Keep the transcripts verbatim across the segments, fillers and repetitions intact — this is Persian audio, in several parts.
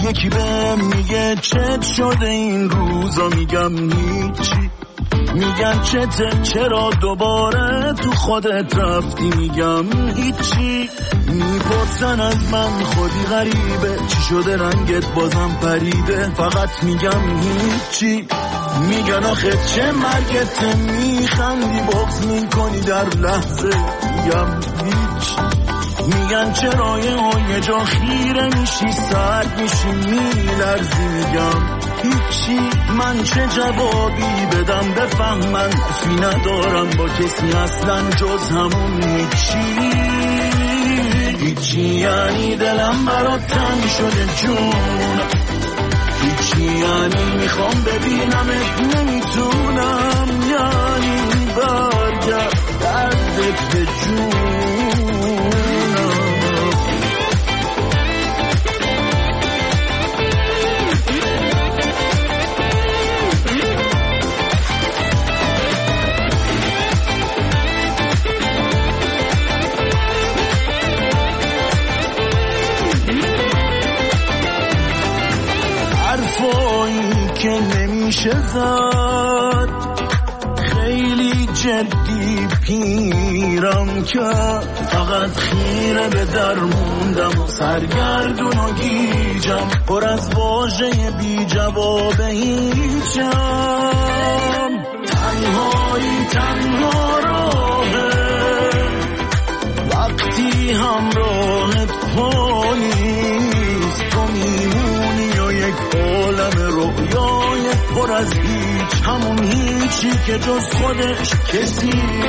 یکی بهم میگه چت شده این روزا، میگم هیچی. میگن چته چرا دوباره تو خودت رفتی، میگم هیچی. میپرسن از من خودی غریبه چی شده رنگت بازم پریده، فقط میگم هیچی. میگن آخه چه مرگت، میخندی بغض میکنی در لحظه، میگم هیچ. میگن چرا یه جا خیره میشی سرد میشی میلرزی، میگم هیچی. من چه جوابی بدم بفهمن، فی ندارم با کسی اصلا جز همون هیچی. هیچی یعنی دلم برات تنگ شده جون، هیچی یعنی میخوام ببینمت نمیتونم، یعنی برگرد دردت به جونم. حرفایی که نمیشه زد، خیلی جدی پیرم کرد. فقط خیره به در موندم و سرگردون و گیجم، پر از واژه بی جواب هیچم. تنهایی تنها راهه وقتی همراهت پا نیست، تو میمونی و یک عالم رویای پر از هیچ، همون هیچی که جز خودش کسی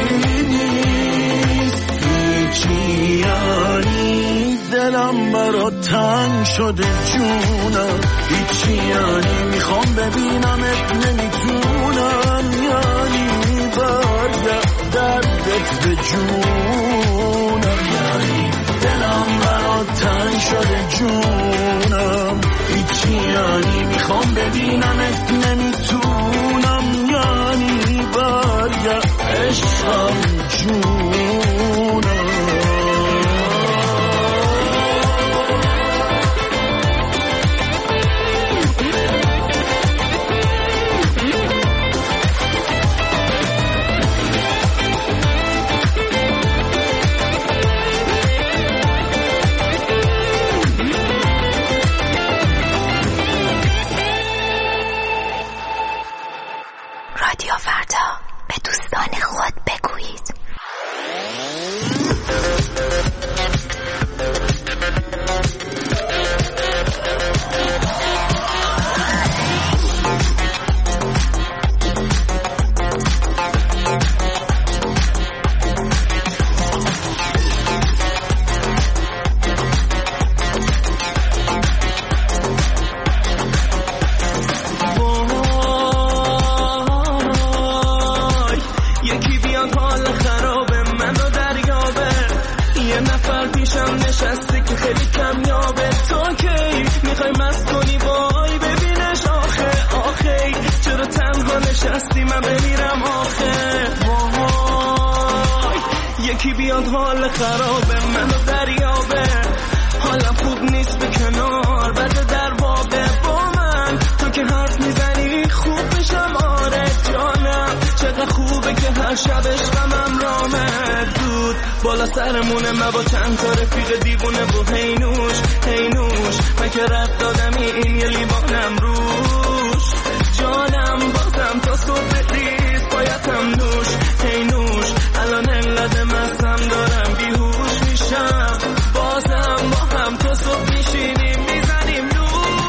نیست. هیچی یعنی دلم برات تنگ شده جونم، هیچی یعنی میخوام ببینمت نمیتونم، یعنی برگرد دردت به جونم. یعنی دلم برات تنگ شده جونم، هیچی یعنی میخوام ببینمت نمیتونم، یعنی برگرد عشقم جونم. رادیو فردا، به دوستان خود بگویید. نشسته که خیلی کمیابه، تو کی میخوای مست کنی وای ببینش، آخه آخه چرا تنها نشستی من بمیرم، آخه وای یکی بیاد حال خرابه منو دریابه، حالم خوب نیست به کنار بده در بابه، با من تو که حرف میزنی خوب میشم، آره جانم چقدر خوبه که هر شب عشقم رامه دود بالا سرمونه، من با چند تا رفیق دیوونه و هینوش هینوش من که رد دادمی این یه لیوانم روش، جانم بازم تا صبح ریز بایدم نوش هینوش، الان انقدر مستم دارم بیهوش میشم، بازم با هم تا صبح میشینیم میزنیم نوش.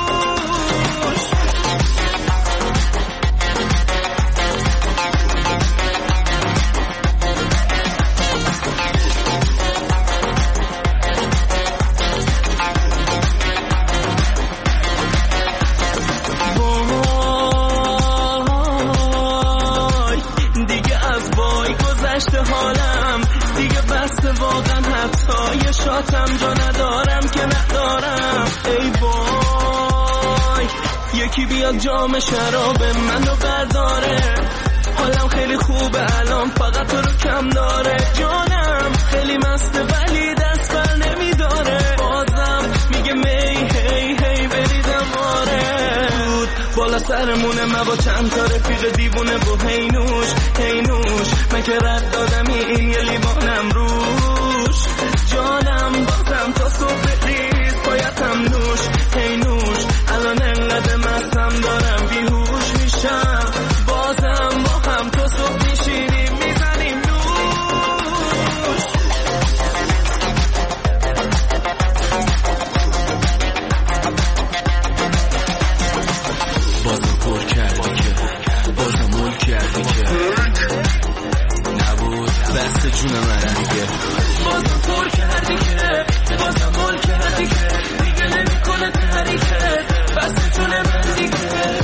حالم دیگه بسته واقعا، حتی یه شاتم جا ندارم که ندارم، ای وای یکی بیاد جام شراب منو برداره، حالم خیلی خوبه الان فقط تو رو کم داره، جانم خیلی مسته ولی دست بر نمیداره، بازم میگه می هی هی بریدم بالا سرمونه ما با چند تا رفیق دیوونه و هینوش هینوش من که رد دادم این یه لیوانم روش جانم بازم تا صبح ریز پایتم نوش هینوش الان انقدر مستم دارم بیهوش میشم بازم با هم تا صبح میشینیم میزنیم نوش بازم پر کردی که بازم مول کردی که نبود بست جون من دیگه بازم پر کردی که بازم مول کردی که دیگه نمی کنه تحریکت بست جون من دیگه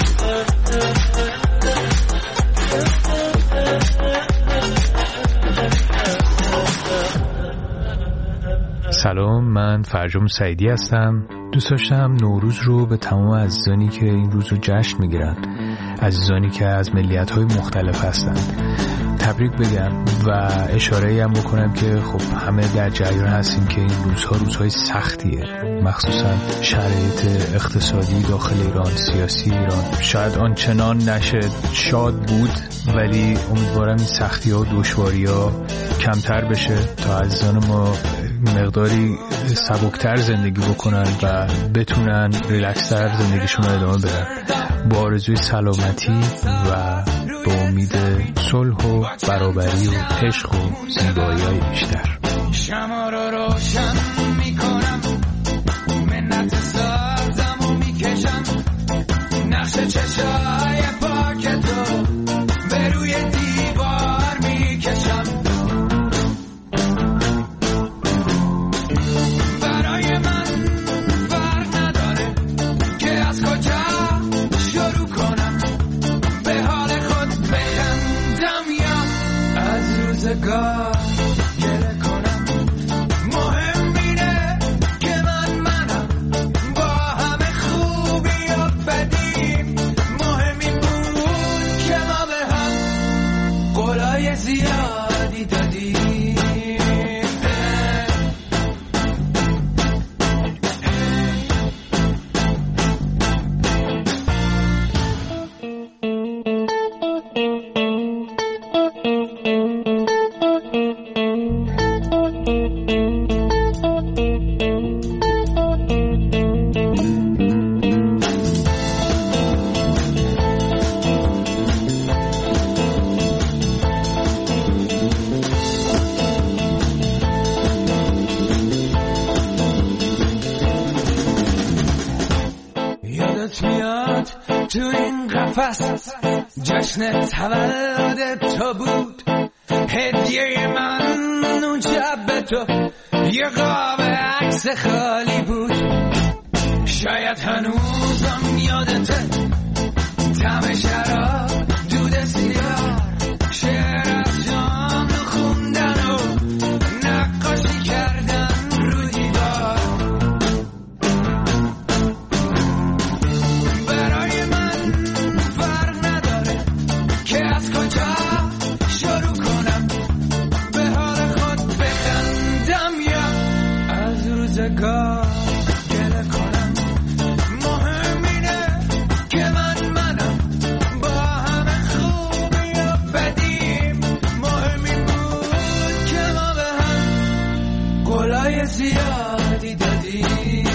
سلام، من فرجام سعیدی هستم. دوست داشتم نوروز رو به تمام عزیزانی که این روز رو جشن میگیرن، عزیزانی که از ملیت‌های مختلف هستن، تبریک بگم و اشاره‌ای هم بکنم که خب همه در جریان هستیم که این روزها روزهای سختیه، مخصوصا شرایط اقتصادی داخل ایران، سیاسی ایران شاید آنچنان نشه شاد بود، ولی امیدوارم این سختی‌ها و دشواری‌ها کمتر بشه تا عزیزان ما مقداری سبکتر زندگی بکنن و بتونن ریلکس‌تر زندگیشون رو ادامه بدن، با آرزوی سلامتی و با امید صلح و برابری و عشق و زیبایی‌های بیشتر. شمع رو روشن میکنم، منت سازم و میکشم، نقش چشای پاکتو به روی دیوار میکشم، برای من فرق نداره که از کجا شروع کنم، به حال خود بخندم یا از روزگار گله کنم، مهم اینه که من منم با همه خوبی و بدیم، مهم این بود که ما به هم قولای زیادی دادیم. تو این قفس جشن تولد تو بود، هدیه من اون شب به تو یه قاب عکس خالی بود، شاید هنوزم یادته طعم شراب دود سیگار، شعر از جان خوندن و نقاشی کردن رو دیوار، برای من فرق نداره که از کجا شروع کنم، به حال خود بخندم یا از روزگار گله کنم، مهم اینه که من منم با همه خوبی و بدیم، مهم این بود که ما به هم قولای زیادی دادیم.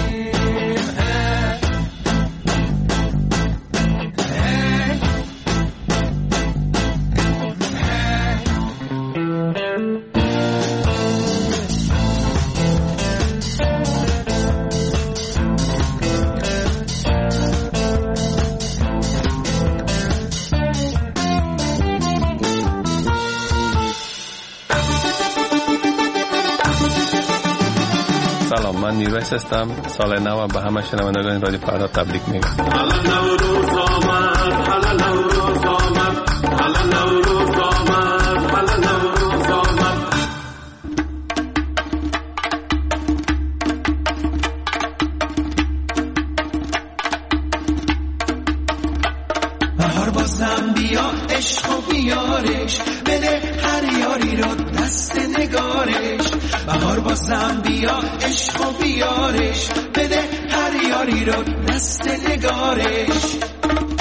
سلام، من نیرویس هستم. سال نو به همه شنوندگان رادیو فردا تبریک میگم. حالا نوروز آمد، حالا نوروز آمد، حالا نوروز آمد، حالا نوروز آمد. بهار بازم بیا عشق و بیارش، بده هر یاری رو دست نگارش، بهار بازم بیا عشق و بیارش، بده هر یاری رو دست نگارش،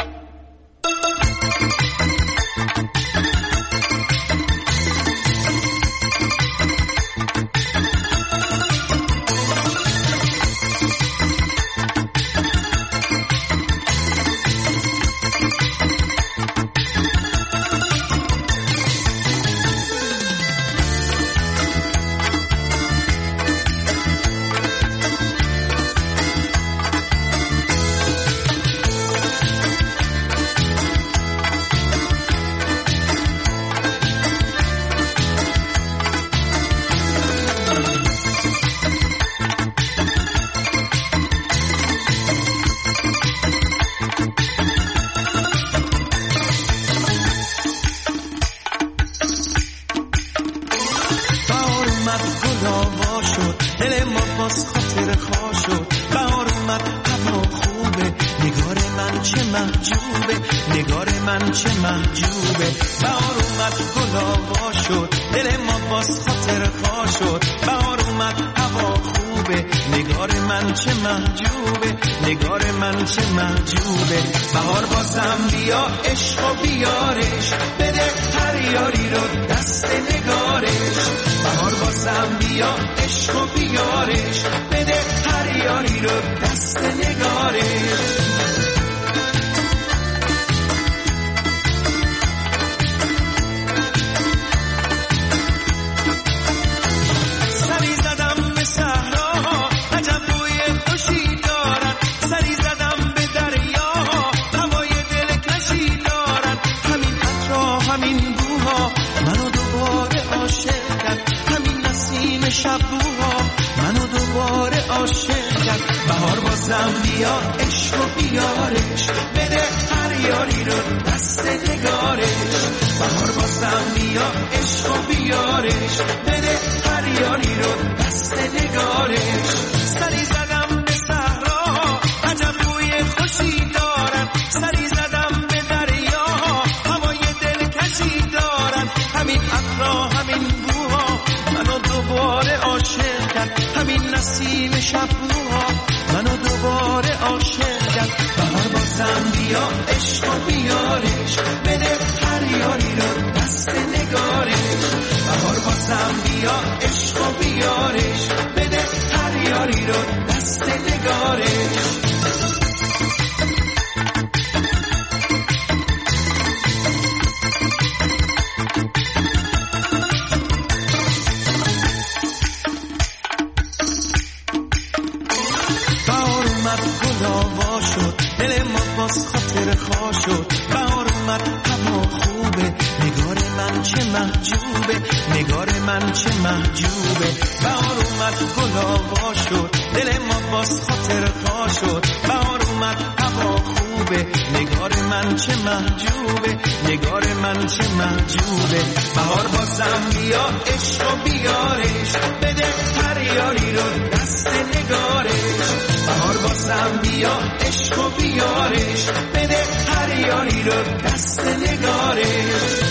محجوبه، نگار من چه محجوبه. بهار اومد گلا شد، دل ما باز خاطر خوا شد. بهار اومد هوا خوبه، نگار من چه محجوبه، نگار من چه محجوبه. بهار بازم بیا عشق و بیارش، بده هر یاری رو دست نگارش. بهار بازم بیا عشق و بیارش، بده هر یاری رو دست نگارش. بهار بازم بیا عشق و بیارش، بده هر یاری رو دست نگارش. بهار بازم بیا عشق و بیارش، بده هر یاری رو دست نگارش. سری زدم به صحرا، عجب بوی خوشی دارن. سری زدم به دریا، هوای دلکشی دارن. همین عطرها همین بوها منو دوباره عاشق کرد. همین نسیم شبوها منو دوباره عاشق کرد. بهار بازم بیا عشق و بیارش، بده هر یاری رو دست نگارش. بهار بازم بیا عشق و بیارش، بده هر یاری رو دست نگارش. دل ما باز خاطر خوا شد. بهار اومد هوا خوبه، نگار من چه محجوبه، نگار من چه محجوبه. بهار اومد گلا شد، دل ما باز خاطر خوا شد. بهار اومد هوا خوبه، نگار من چه محجوبه، نگار من چه محجوبه. بهار بازم بیا عشق و بیارش، بده هر یاری رو دست نگارش. بهار بازم بیا عشق و بیارش، بده هر یاری رو دست نگارش.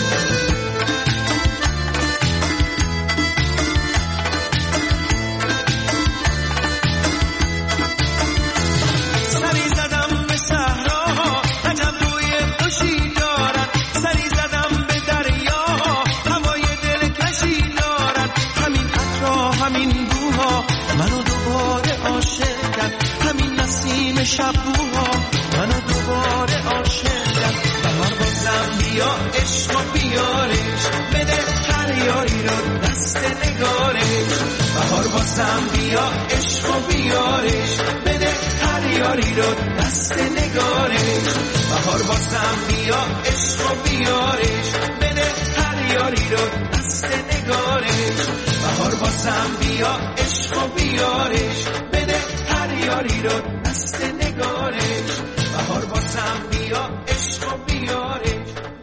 سری زدم به صحرا، عجب بوی خوشی دارن. سری زدم به دریا، هوای دلکشی دارن. همین عطرها همین بوها منو دوباره عاشق کرد. همین نسیم شبوها منو دوباره عاشق کرد. بهار بازم بیا عشق و بیارش، بده هر یاری رو دست نگارش. بهار بازم بیا عشق و بیارش، بده هر یاری رو دست نگارش. بهار بازم بیا عشق و بیارش، بده هر یاری رو دست نگارش. بهار بازم بیا عشق و بیارش، بده هر یاری رو دست نگارش. بهار بازم بیا عشق و بیارش.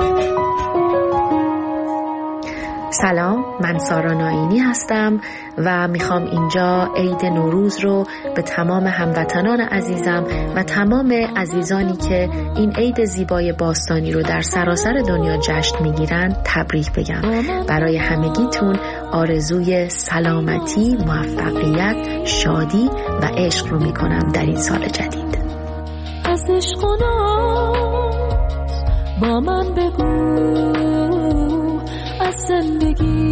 سلام، من سارا ناینی هستم و میخوام اینجا عید نوروز رو به تمام هموطنان عزیزم و تمام عزیزانی که این عید زیبای باستانی رو در سراسر دنیا جشن میگیرن تبریک بگم. برای همگیتون آرزوی سلامتی، موفقیت، شادی و عشق رو میکنم در این سال جدید. از عشق و ناز با من بگو، از زندگی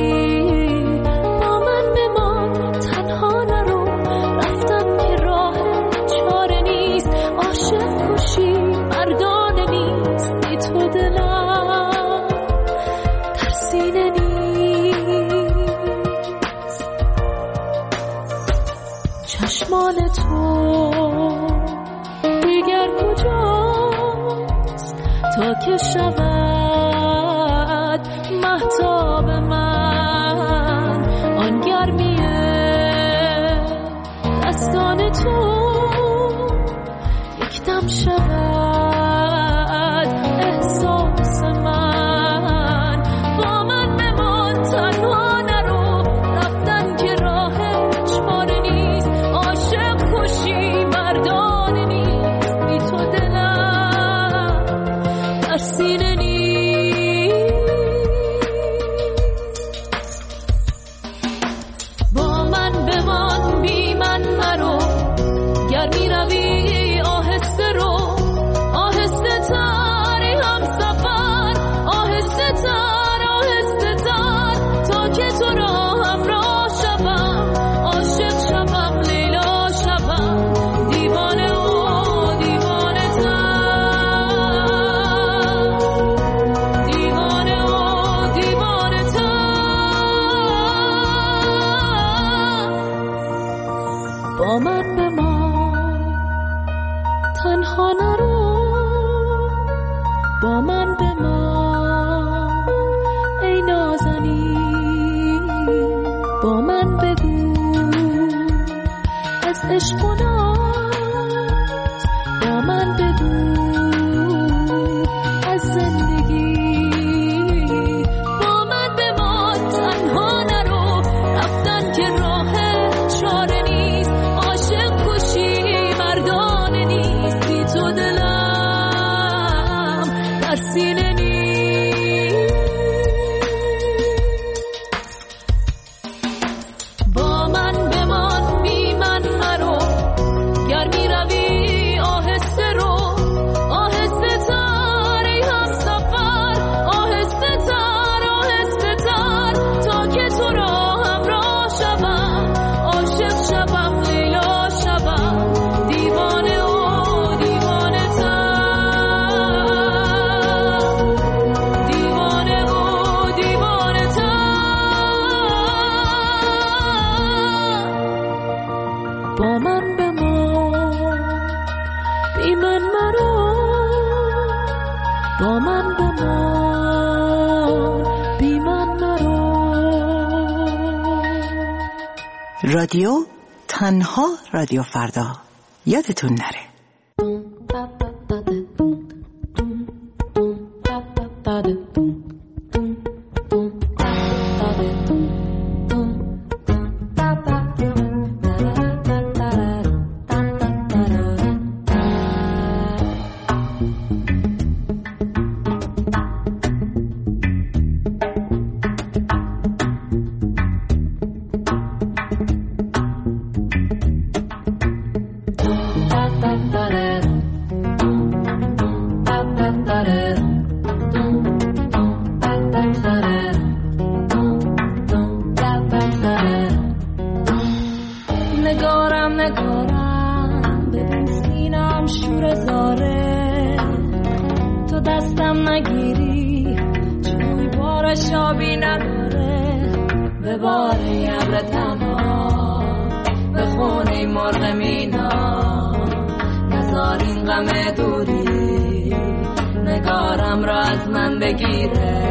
با من بمان، تنها نرو، رفتم که راه چاره نیست. عاشق کشی مردانه نیست، بی تو دلم در سینه نیست. چشمان تو دیگر کجاست تا که شود مهتاب من؟ آن گرمیه دستان تو یک دم شود احساس من. با من بمان، تنها نرو، رفتن که راه چاره نیست. عاشق کشی مردانه نیست، بی تو دلم تنها نرو با من بمان ای نازنین با من بگو از عشق و ناز با من بگو از زندگی با من بمان تنها نرو رفتن که راه چاره نیست عاشق کشی مردانه نیست بی تو دلم در سینه نیست با من بمان بی من مرو گر می روی آهسته رو آهسته تر ای همسفر آهسته تر آهسته تر تا که تو را همراه شوم عاشق شوم لیلا شوم دیوانه و دیوانه تر دیوانه و دیوانه تر با من بمان بی من مرو با من بمان بی من مرو رادیو تنها رادیو فردا یادتون نره. نگارم نگارم ببین سینم شور زاره تو دستم نگیری چون بارش آبی نداره به باره ابر تنها به خونه مرغ مینا نزار این غم دوری نگارم را از من بگیره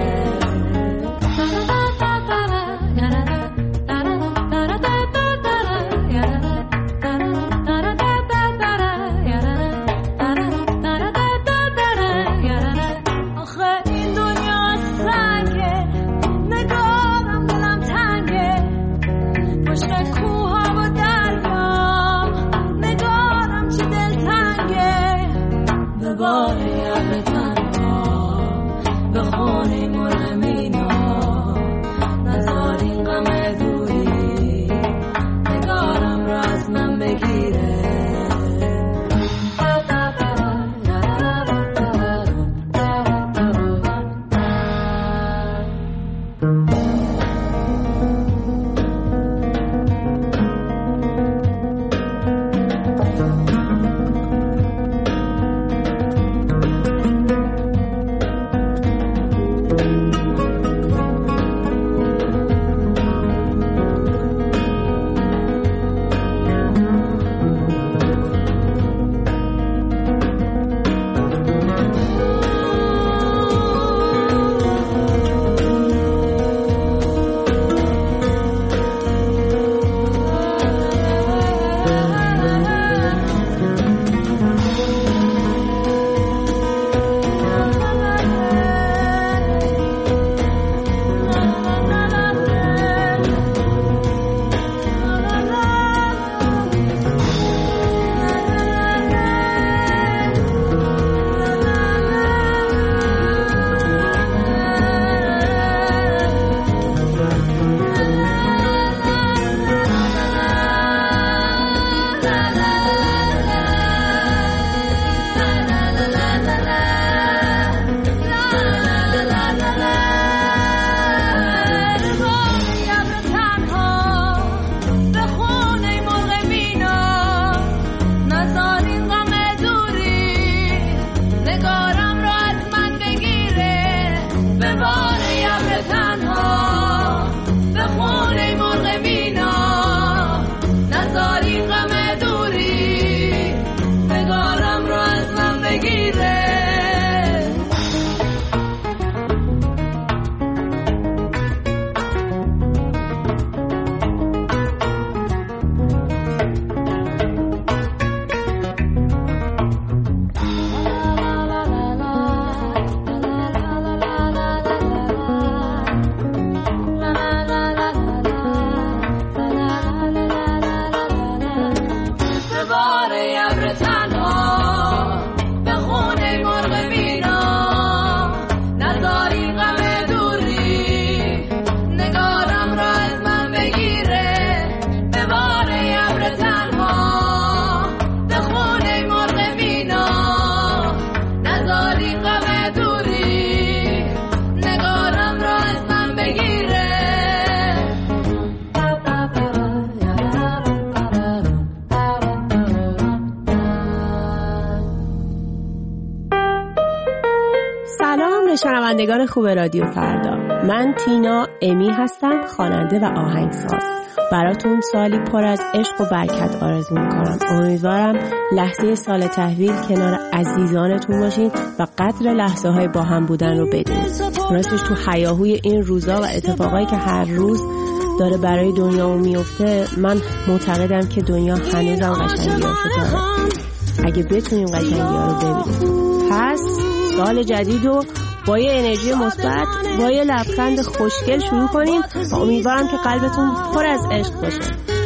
شنوندگان خوب رادیو فردا، من تینا امی هستم، خواننده و آهنگساز. براتون سالی پر از عشق و برکت آرزو میکنم. امیدوارم لحظه سال تحویل کنار عزیزانتون باشین و قدر لحظه های با هم بودن رو بدونید. راستش تو هیاهوی این روزا و اتفاقایی که هر روز داره برای دنیا میفته، من معتقدم که دنیا هنوزم قشنگیاشو داره. اگه بتونیم قشنگی‌ها رو ببینیم. پس سال جدید رو با یه انرژی مثبت، با یه لبخند خوشگل شروع کنیم و امیدوارم که قلبتون پر از عشق باشه.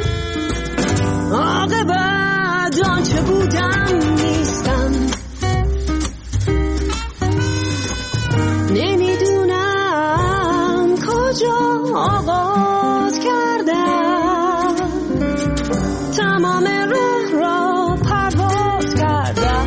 عاقبت آنچه بودم نیستم، نمیدونم کجا آغاز کردم، تمام راه را پرواز کردم.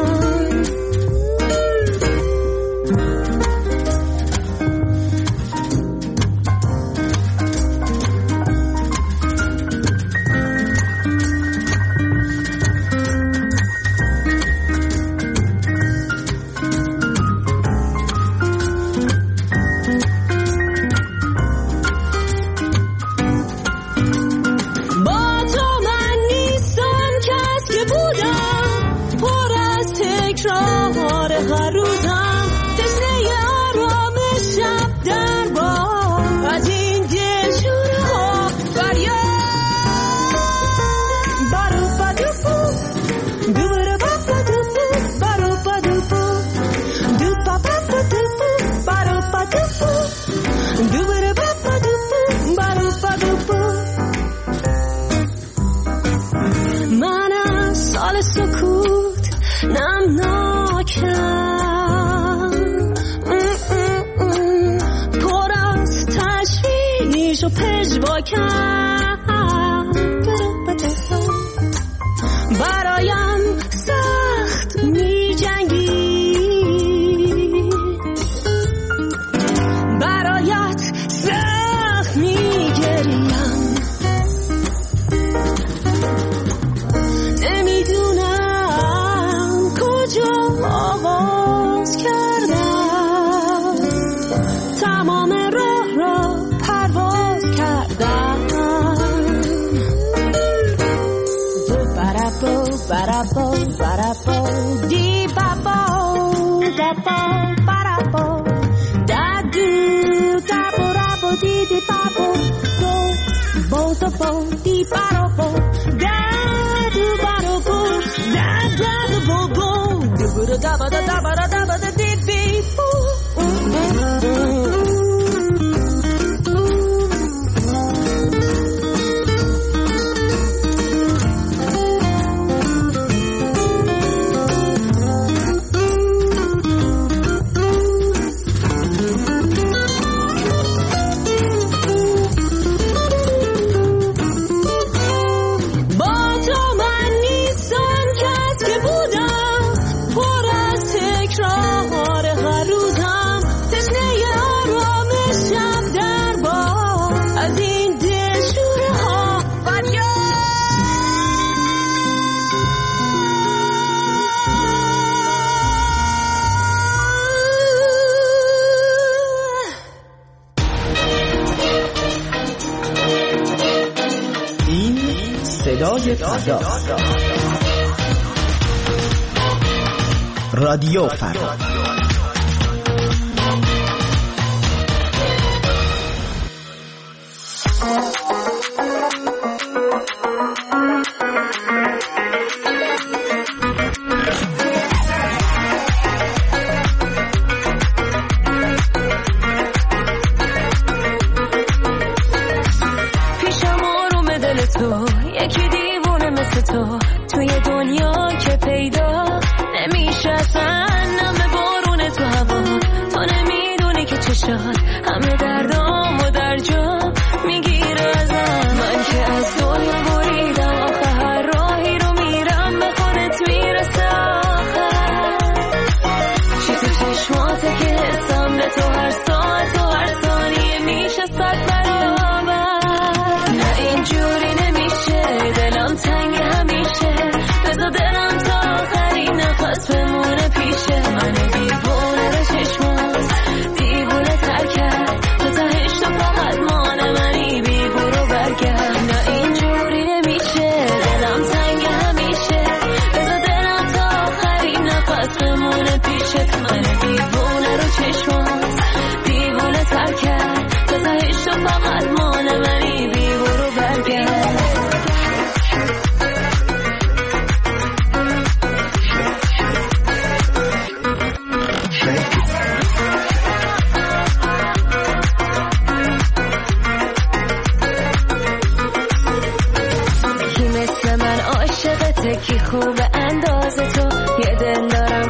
برایم سخت می جنگی، برایت سخت می گریم، نمیدونم کجا آغاز کردم، تمام راه را پرواز کردم. Ba-da-bo, ba-da-bo, dee-ba-bo, da-bo, ba-da-bo, da-do, da-bo-da-bo, dee-dee-ba-bo, do, bo-da-bo, dee-ba-da-bo, da-do-ba-da-bo, da-da-da-bo-bo, do-ba-da-da-ba-da-da-ba-da-da-ba-da-dee-bee-boo. فردا. رادیو فردا. دلم تا آخرین نفس بمونه پیشه من دیوونه رو چشمات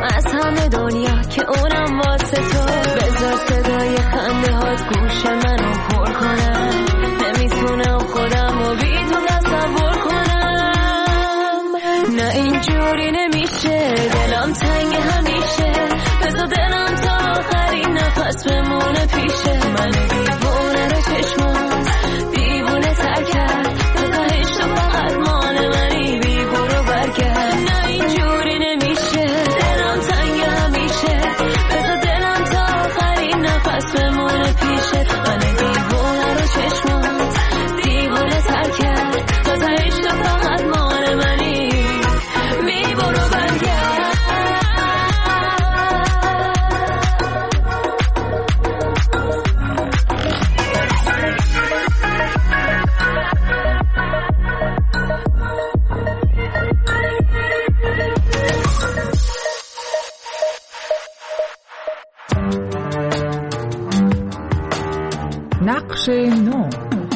از همه دنیا که اونم واسه تو. بذار صدای خنده هات گوش منو پر کنم، نمیتونم خودم رو بی تو تصور کنم. نه اینجوری نمیشه، دلم تنگ همیشه. بذار دلم تا آخرین نفس بمونه پیشه. من دیوونه رو چشمات دیوونه تر کرد، تو تهش تو فقط مال منی، بی برو برگرد. نه اینجوری نمیشه، دلم تنگ همیشه. بذار دلم تا آخرین نفس بمونه پیشه. من دیوونه رو چشمات دیوونه تر کرد، تو تهش تو فقط مال منی، بی برو برگرد. نقش نو.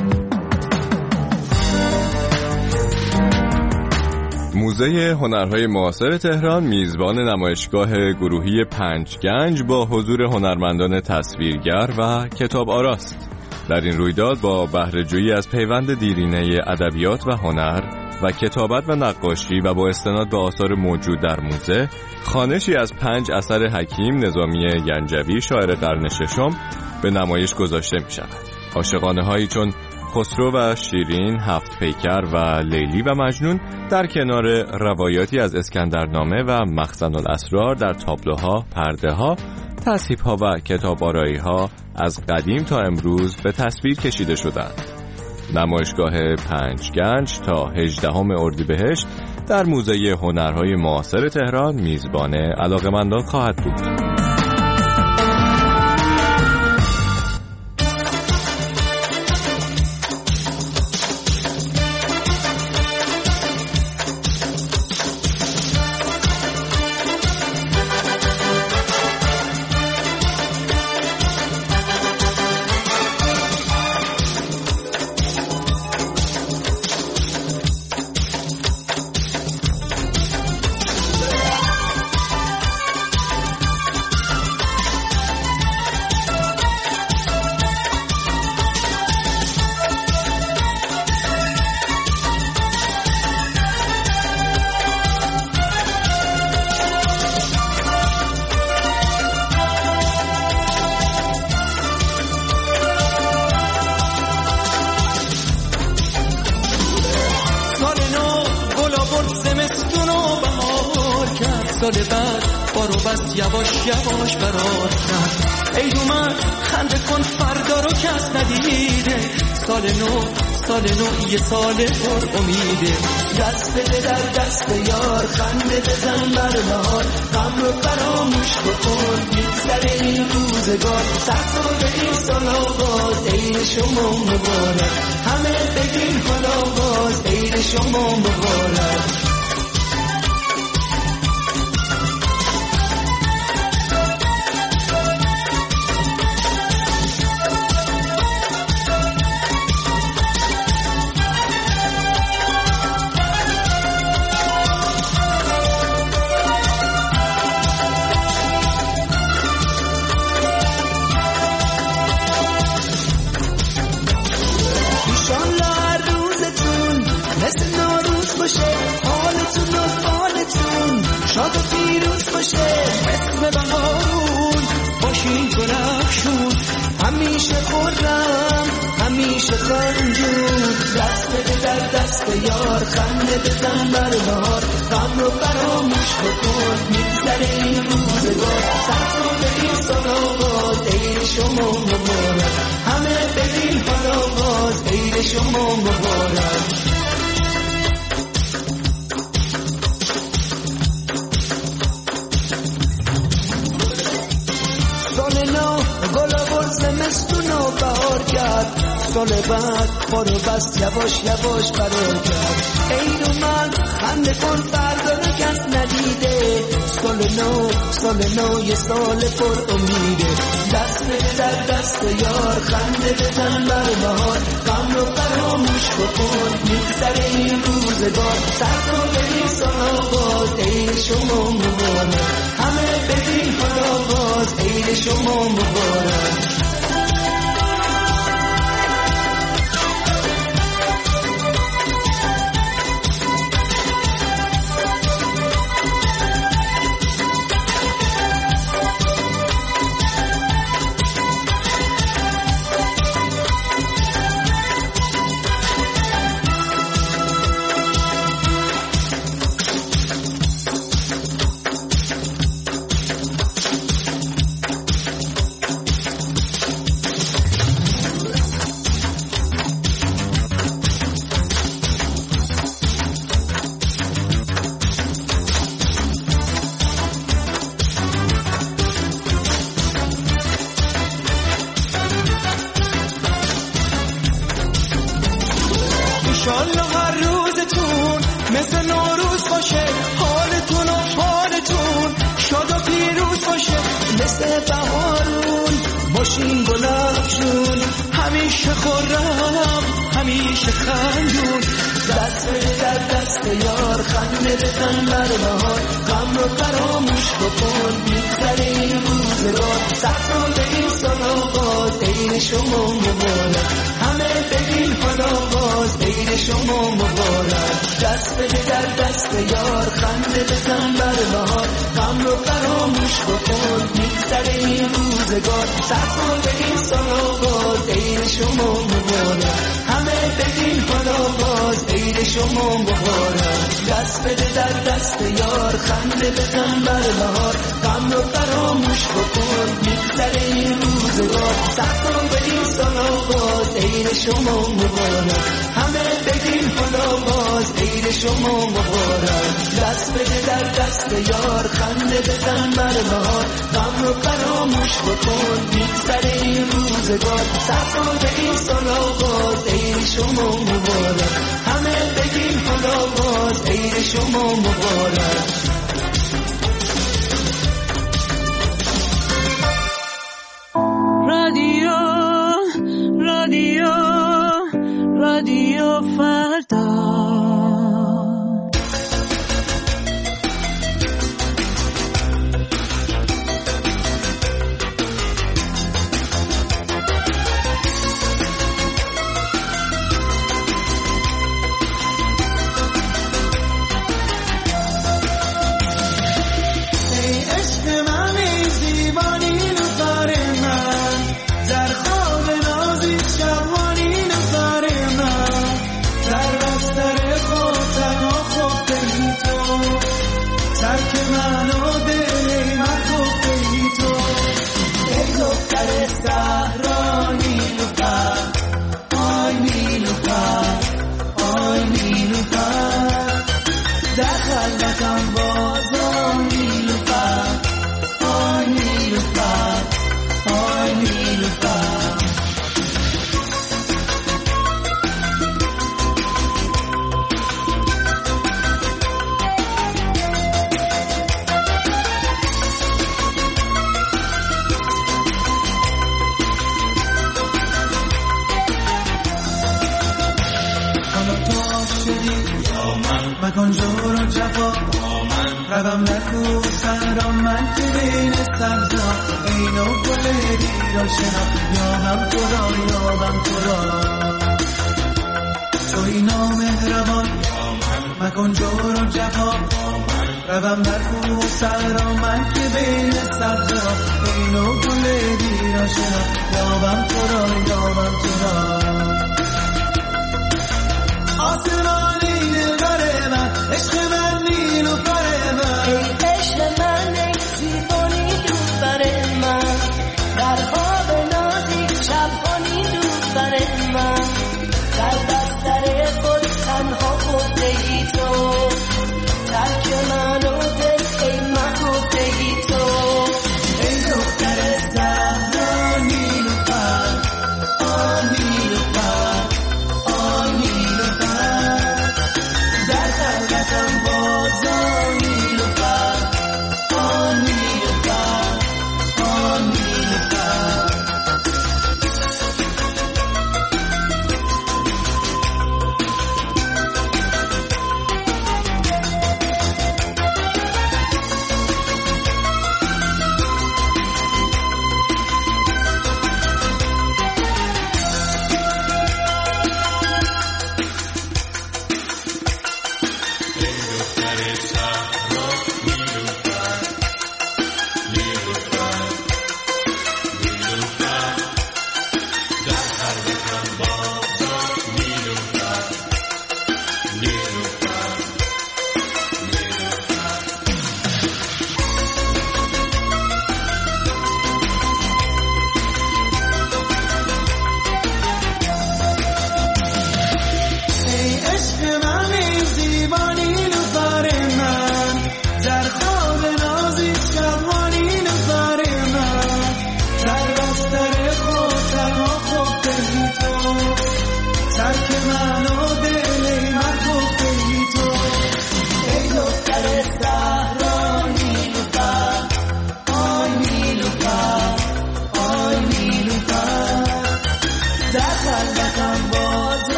موزه هنرهای معاصر تهران میزبان نمایشگاه گروهی پنجگنج با حضور هنرمندان تصویرگر و کتاب آراست. در این رویداد با بهره‌جویی از پیوند دیرینه ادبیات و هنر و کتابت و نقاشی و با استناد به آثار موجود در موزه، خوانشی از پنج اثر حکیم نظامی گنجوی شاعر قرن ششم به نمایش گذاشته می شود. عاشقانه هایی چون خسرو و شیرین، هفت پیکر و لیلی و مجنون در کنار روایاتی از اسکندرنامه و مخزن الاسرار در تابلوها، پرده ها، تصحیف ها و کتاب آرایی ها از قدیم تا امروز به تصویر کشیده شدند. نمایشگاه پنجگنج تا هجدهم اردیبهشت در موزه هنرهای معاصر تهران میزبان علاقه‌مندان خواهد بود. سال بعد بارو بس یواش یواش برات کرد. ای اومد خنده کن فردا رو کس ندیده. سال نو سال نو یه سال پر امیده. دست بده در دست یار، خنده بزن بر بهار. غم رو فراموش بکن میگذره این روزگار. سخت و بگیر سال آغاز عید شما مبارک. همه بگیر حالا باز عید شما مبارک. حالتون و فالتون شاد و پیروز باشه. مثل بهارون باشین درخشون، همیشه خورم همیشه خنجون. دست بده در دست یار، خنده بزن بر بهار. غم رو فراموش بکن میگذره این روزگار. سخت و بگیر سال آغاز عید شما مبارک. همه بگیر حال آغاز عید شما مبارک. زمستون و بهار کرد. سال بعد بارو بست یواش یواش برار کرد. عید اومد خنده کن فردا رو کس ندیده. سال نو سال نو یه سال پر امیده. دست بده در دست یار، خنده بزن بر بهار. غم رو فراموش بکن میگذره این روزگار. سخت و بگیر سال آغاز عید شما مبارک. همه شما مبارک. انشالله هر روزتون مثل نوروز باشه، حالتون و حالتون شاد و پیروز باشه، مثل بهارون باشین گلابشون، همیشه خرم همیشه خندون، دست در دست یار خنده بزن بر بهار، غم رو فراموش بکن میگذره این روزگار، صد سال این سال آغاز عید شما مبارک، همه بگین حالا باز عید شما مبارک، دست بده در دست یار خنده بزن بر بهار، غم رو فراموش بکن میگذره این روزگار، صد سال این سال آغاز عید شما مبارک، همه بگین حالا باز عید شما مبارک، دست بده در دست یار خنده بزن بر بهار، غم رو فراموش بکن میگذره این روزگار، صد سال به این سال آغاز عید شما مبارک، همه بگین حالا باز عید شما مبارک، دست بده در دست یار خنده بزن بر بهار، غم رو فراموش بکن میگذره این روزگار، صد سال به این سال آغاز عید شما مبارک، همه بگین حالا باز عید شما مبارک. رادیو رادیو رادیو فردا. مکن جور و جفا روم نکو سرم من که بین سبزا اینو گل دیرا شنم یابم تو را یابم تو را توی نامهربان مکن جور و جفا روم نکو سرم من که بین سبزا اینو گل دیرا شنم یابم تو را یابم تو را آسمانی دلبر من عشق من نیلو بر من ای عشق من ای زیبانی دوست بر من در خواب نازی شبانی دوست بر من در بستر خود تنها خفته ای تو ترک من و دل ای مخفته ای تو ای دختر زهرا نیلوفر آن نیلوفر آن نیلوفر در خلقتم بازا نیلوفر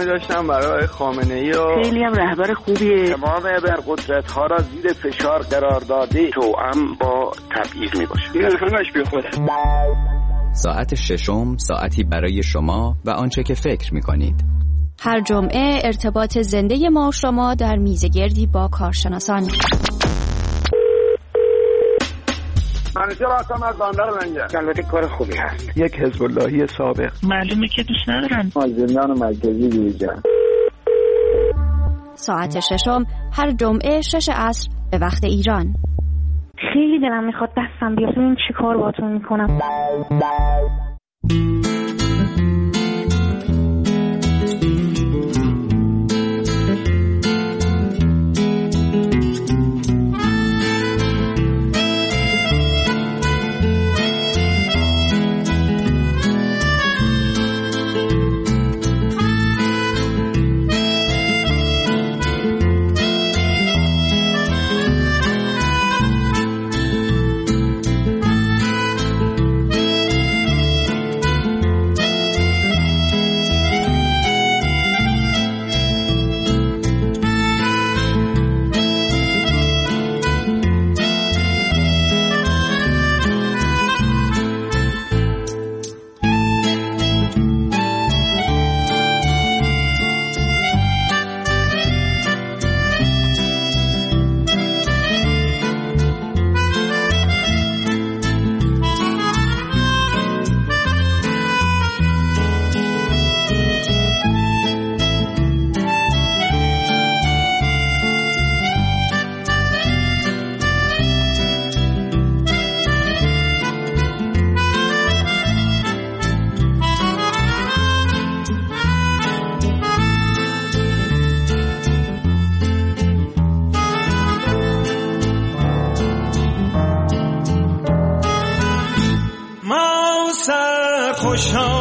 داشتم برای خامنه‌ای و خیلی هم رهبر خوبیه. تمام ابرقدرت‌ها را زیر فشار قرار داده توأم با تبعیض میباشه. این همش بی خوده. ساعت ششم ساعتی برای شما و آنچه که فکر می‌کنید. هر جمعه ارتباط زنده ما و شما در میزگردی با کارشناسان. منیجر هستم از بندر منجر. البته کار خوبی هست. یک حزب اللهی سابق. معلومه که دوست ندارن. مازندران مرکزی بیرجان. ساعت ششم هر جمعه شش عصر به وقت ایران. خیلی دلم میخواد دستم بیاد ببین چی کار باهاتون میکنم. خوشا